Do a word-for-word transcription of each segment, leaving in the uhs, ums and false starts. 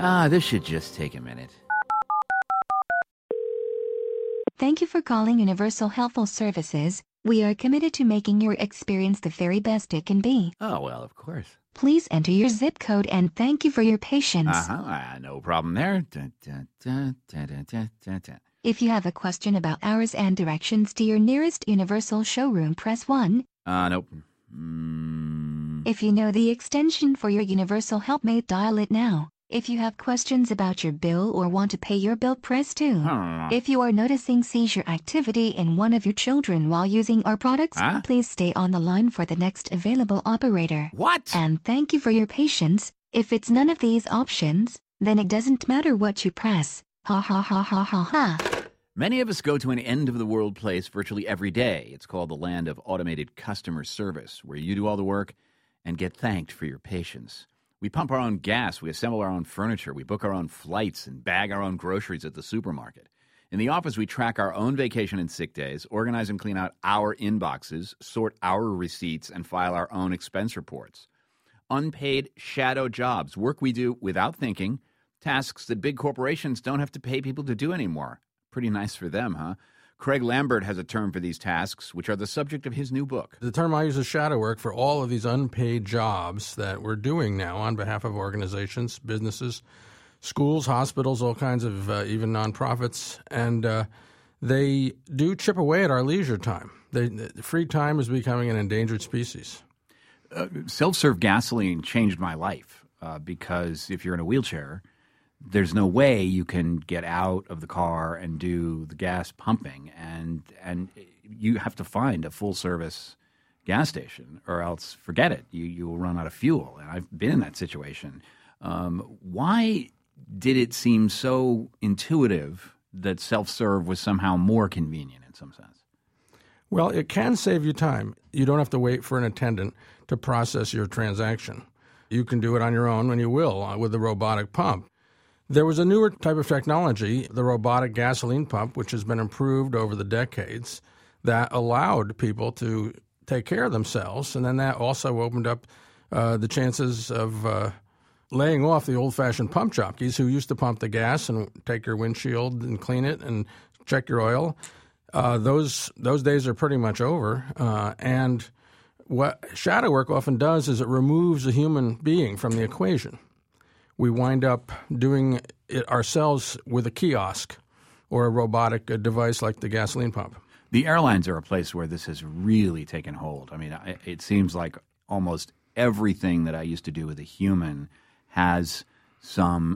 Ah, this should just take a minute. Thank you for calling Universal Healthful Services. We are committed to making your experience the very best it can be. Oh, well, of course. Please enter your zip code and thank you for your patience. Uh-huh, uh, no problem there. Dun, dun, dun, dun, dun, dun, dun, dun. If you have a question about hours and directions to your nearest Universal showroom, press one. Uh, nope. Mm. If you know the extension for your Universal helpmate, dial it now. If you have questions about your bill or want to pay your bill, press two. Huh. If you are noticing seizure activity in one of your children while using our products, Huh? please stay on the line for the next available operator. What? And thank you for your patience. If it's none of these options, then it doesn't matter what you press. Ha ha ha ha ha ha. Many of us go to an end-of-the-world place virtually every day. It's called the land of automated customer service, where you do all the work and get thanked for your patience. We pump our own gas, we assemble our own furniture, we book our own flights, and bag our own groceries at the supermarket. In the office, we track our own vacation and sick days, organize and clean out our inboxes, sort our receipts, and file our own expense reports. Unpaid shadow jobs, work we do without thinking, tasks that big corporations don't have to pay people to do anymore. Pretty nice for them, huh? Craig Lambert has a term for these tasks, which are the subject of his new book. The term I use is shadow work for all of these unpaid jobs that we're doing now on behalf of organizations, businesses, schools, hospitals, all kinds of uh, even nonprofits. And uh, they do chip away at our leisure time. They, free time is becoming an endangered species. Uh, self-serve gasoline changed my life uh, because if you're in a wheelchair, there's no way you can get out of the car and do the gas pumping, and and you have to find a full-service gas station, or else forget it. You you will run out of fuel, and I've been in that situation. Um, why did it seem so intuitive that self-serve was somehow more convenient in some sense? Well, it can save you time. You don't have to wait for an attendant to process your transaction. You can do it on your own when you will uh, with the robotic pump. There was a newer type of technology, the robotic gasoline pump, which has been improved over the decades, that allowed people to take care of themselves. And then that also opened up uh, the chances of uh, laying off the old-fashioned pump jockeys who used to pump the gas and take your windshield and clean it and check your oil. Uh, those those days are pretty much over. Uh, and what shadow work often does is it removes a human being from the equation. We wind up doing it ourselves with a kiosk or a robotic uh, device like the gasoline pump. The airlines are a place where this has really taken hold. I mean, it seems like almost everything that I used to do with a human has some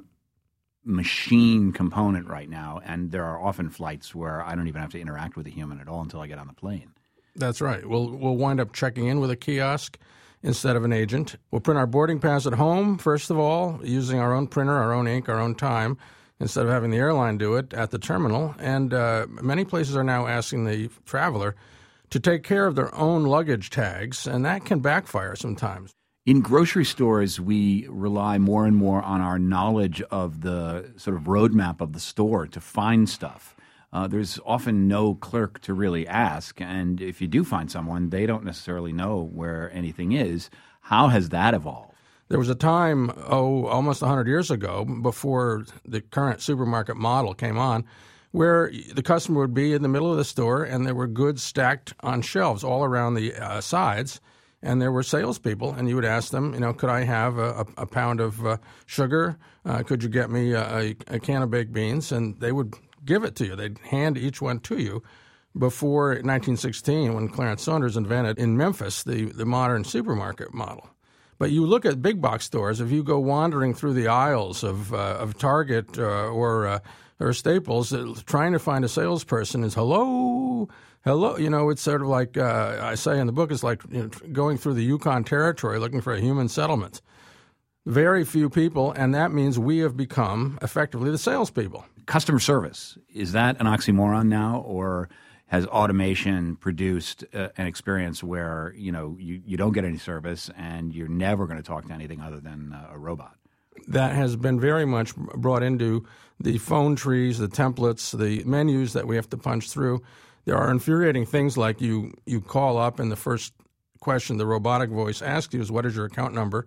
machine component right now, and there are often flights where I don't even have to interact with a human at all until I get on the plane. That's right. We'll we'll wind up checking in with a kiosk instead of an agent. We'll print our boarding pass at home, first of all, using our own printer, our own ink, our own time, instead of having the airline do it at the terminal. And uh, many places are now asking the traveler to take care of their own luggage tags, and that can backfire sometimes. In grocery stores, we rely more and more on our knowledge of the sort of roadmap of the store to find stuff. Uh, there's often no clerk to really ask, and if you do find someone, they don't necessarily know where anything is. How has that evolved? There was a time, oh, almost one hundred years ago, before the current supermarket model came on, where the customer would be in the middle of the store, and there were goods stacked on shelves all around the uh, sides, and there were salespeople, and you would ask them, you know, could I have a, a, a pound of uh, sugar? Uh, could you get me a, a can of baked beans? And they would give it to you. They'd hand each one to you. Before nineteen sixteen, when Clarence Saunders invented in Memphis the, the modern supermarket model. But you look at big box stores, if you go wandering through the aisles of uh, of Target uh, or uh, or Staples, uh, trying to find a salesperson is hello, hello. You know, it's sort of like uh, I say in the book, it's like you know, going through the Yukon Territory looking for a human settlement. Very few people, and that means we have become effectively the salespeople. Customer service, is that an oxymoron now, or has automation produced uh, an experience where, you know, you, you don't get any service and you're never going to talk to anything other than uh, a robot? That has been very much brought into the phone trees, the templates, the menus that we have to punch through. There are infuriating things like you, you call up and the first question the robotic voice asks you is, what is your account number?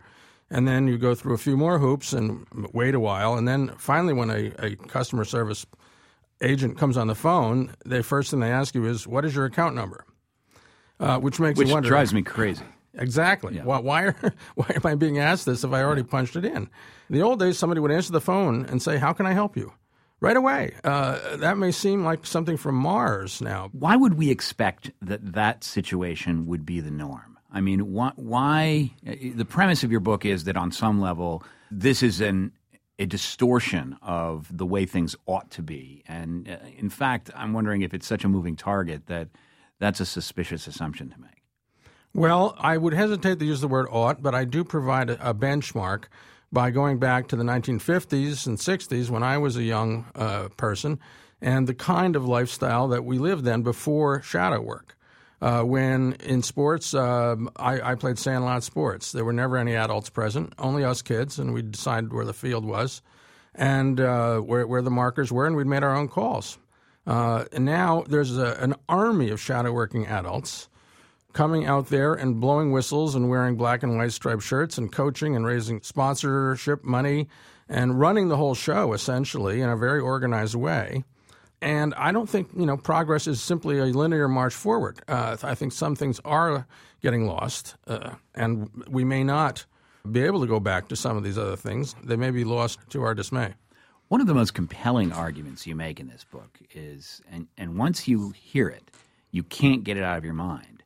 And then you go through a few more hoops and wait a while. And then finally, when a, a customer service agent comes on the phone, the first thing they ask you is, what is your account number? Uh, which makes Which you wonder. drives me crazy. Exactly. Yeah. Why, why, are, why am I being asked this if I already punched it in? In the old days, somebody would answer the phone and say, how can I help you? Right away. Uh, that may seem like something from Mars now. Why would we expect that that situation would be the norm? I mean, why, why? The premise of your book is that on some level, this is an a distortion of the way things ought to be. And uh, in fact, I'm wondering if it's such a moving target that that's a suspicious assumption to make. Well, I would hesitate to use the word ought, but I do provide a, a benchmark by going back to the nineteen fifties and sixties when I was a young uh, person and the kind of lifestyle that we lived then before shadow work. Uh, when in sports, uh, I, I played sandlot sports. There were never any adults present, only us kids, and we'd decide where the field was and uh, where, where the markers were, and we'd made our own calls. Uh, and now there's a, an army of shadow working adults coming out there and blowing whistles and wearing black and white striped shirts and coaching and raising sponsorship money and running the whole show, essentially, in a very organized way. And I don't think, you know, progress is simply a linear march forward. Uh, I think some things are getting lost, uh, and we may not be able to go back to some of these other things. They may be lost to our dismay. One of the most compelling arguments you make in this book is, and, and once you hear it, you can't get it out of your mind.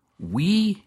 We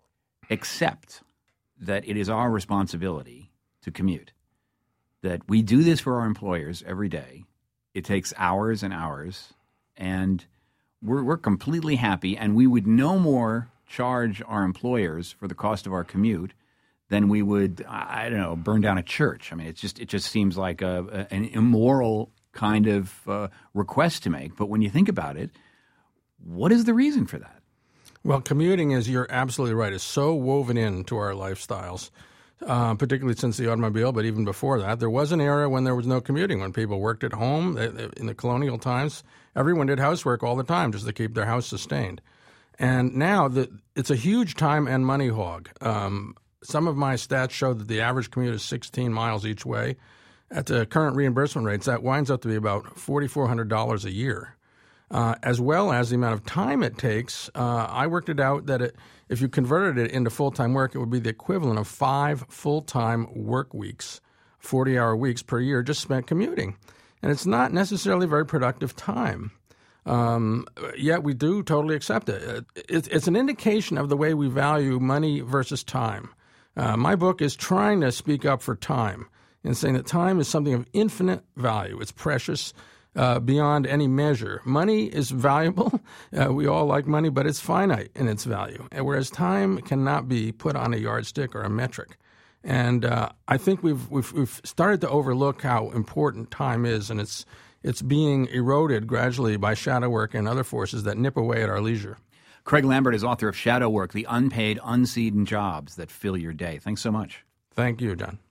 accept that it is our responsibility to commute, that we do this for our employers every day. It takes hours and hours, and we're, we're completely happy, and we would no more charge our employers for the cost of our commute than we would, I don't know, burn down a church. I mean, it's just it just seems like a, a, an immoral kind of uh, request to make. But when you think about it, what is the reason for that? Well, commuting, is you're absolutely right, is so woven into our lifestyles, uh, particularly since the automobile, but even before that. There was an era when there was no commuting, when people worked at home. In the colonial times, everyone did housework all the time just to keep their house sustained. And now the, it's a huge time and money hog. Um, some of my stats show that the average commute is sixteen miles each way. At the current reimbursement rates, that winds up to be about four thousand four hundred dollars a year. Uh, as well as the amount of time it takes. Uh, I worked it out that it, if you converted it into full-time work, it would be the equivalent of five full-time work weeks, forty-hour weeks per year, just spent commuting. And it's not necessarily very productive time. Um, yet we do totally accept it. it. It's an indication of the way we value money versus time. Uh, my book is trying to speak up for time and saying that time is something of infinite value. It's precious. Uh, beyond any measure. Money is valuable. Uh, we all like money, but it's finite in its value, whereas time cannot be put on a yardstick or a metric. And uh, I think we've, we've we've started to overlook how important time is, and it's it's being eroded gradually by shadow work and other forces that nip away at our leisure. Craig Lambert is author of Shadow Work, the unpaid, unseen jobs that fill your day. Thanks so much. Thank you, John.